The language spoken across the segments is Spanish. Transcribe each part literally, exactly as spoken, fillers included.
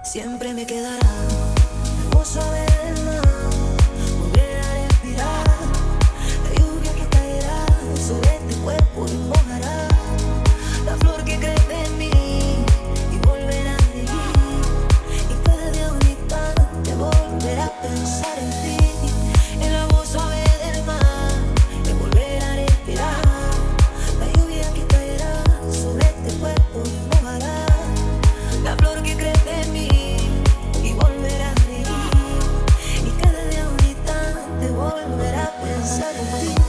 Siempre me quedará la voz suave del mar, volver a respirar, la lluvia que caerá sobre este cuerpo y mojará la flor que crece en mí y volverá a reír, y cada día un instante volverá a pensar en ti, en la voz suave del mar, en volver a respirar, la lluvia que caerá sobre este cuerpo y mojará la flor que crece en mí y volverá a reír, y cada día un instante volverá a pensar en ti.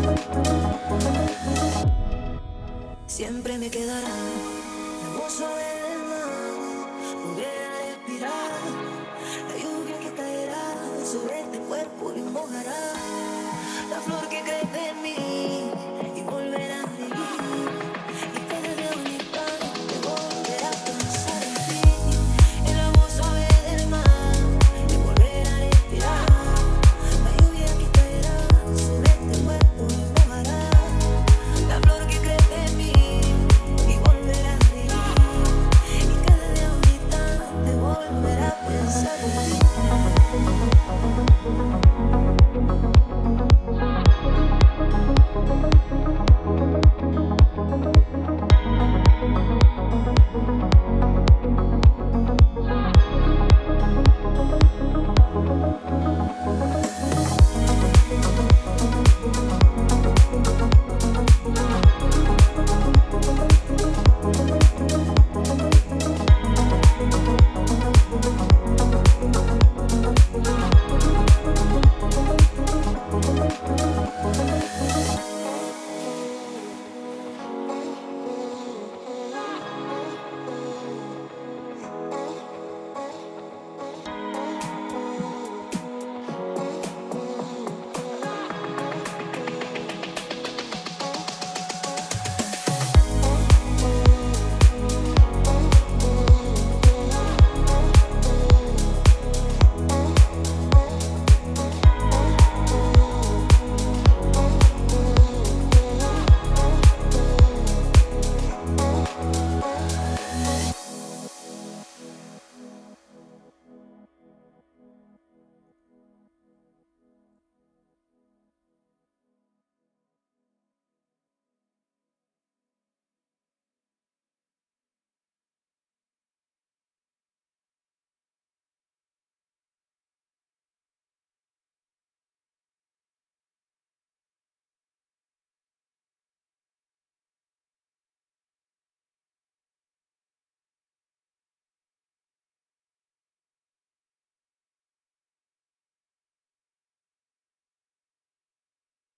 Siempre me quedará la voz suave